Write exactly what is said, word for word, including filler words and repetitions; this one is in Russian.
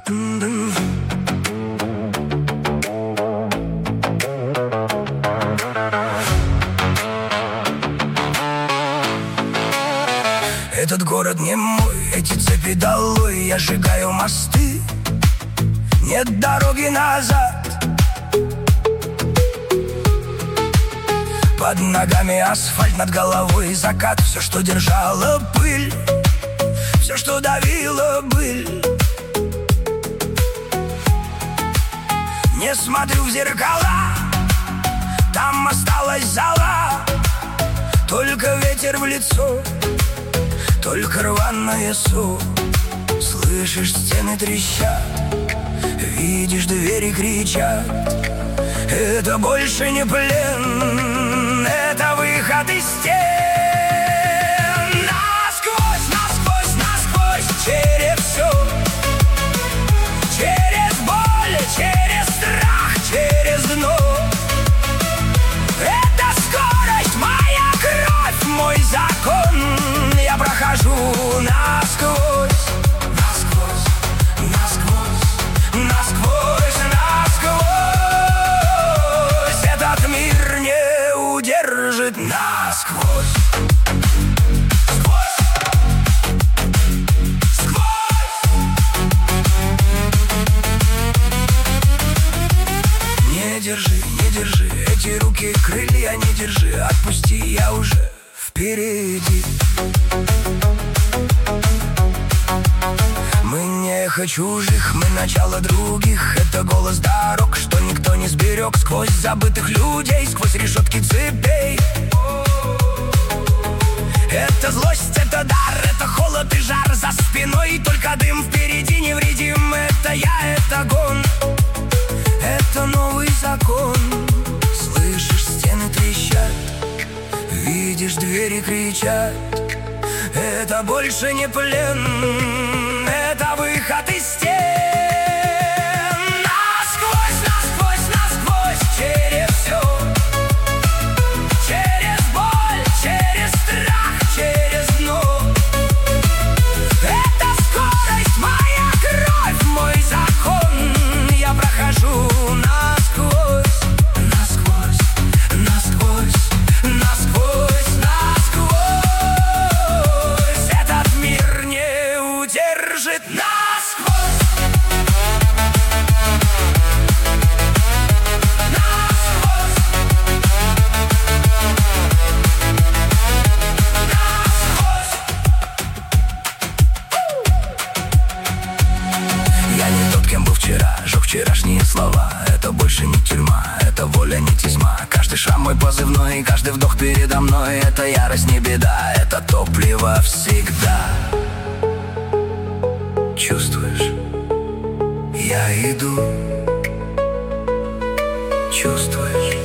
Этот город не мой, эти цепи долой. Я сжигаю мосты, нет дороги назад. Под ногами асфальт, над головой закат. Все, что держало пыль, все, что давило быль. Не смотрю в зеркала, там осталась зола. Только ветер в лицо, только рваное со. Слышишь, стены трещат, видишь, двери кричат. Это больше не плен, это выход из стен. Насквозь, насквозь, насквозь, через все. Через боль, через страх, через дно. Это скорость, моя кровь, мой закон. Я прохожу насквозь, насквозь, насквозь, насквозь, насквозь. Этот мир не удержит насквозь. Сквозь, сквозь. Не держи, не держи эти руки, крылья не держи. Отпусти, я уже впереди. Мы не эхо чужих, мы начало других. Это голос дорог, что никто не сберег. Сквозь забытых людей, сквозь решетки цепей. Это злость, это дар, это холод и жар. За спиной только дым, впереди невредим. Это я, это гон, это новый закон. Слышишь, стены трещат, видишь, двери кричат. Это больше не плен, это выход из стен. Насквозь, насквозь, насквозь, через все. Через боль, через страх, через дно. Это скорость, моя кровь, мой закон. Я прохожу насквозь, насквозь, насквозь, насквозь, насквозь. Этот мир не удержит насквозь. Насквозь. Насквозь. Я не тот, кем был вчера, жег вчерашние слова. Это больше не тюрьма, это воля, не тьма. Каждый шаг мой позывной, каждый вдох передо мной. Это ярость, не беда, это топливо всегда. Чувствуешь? Я иду. Чувствуешь?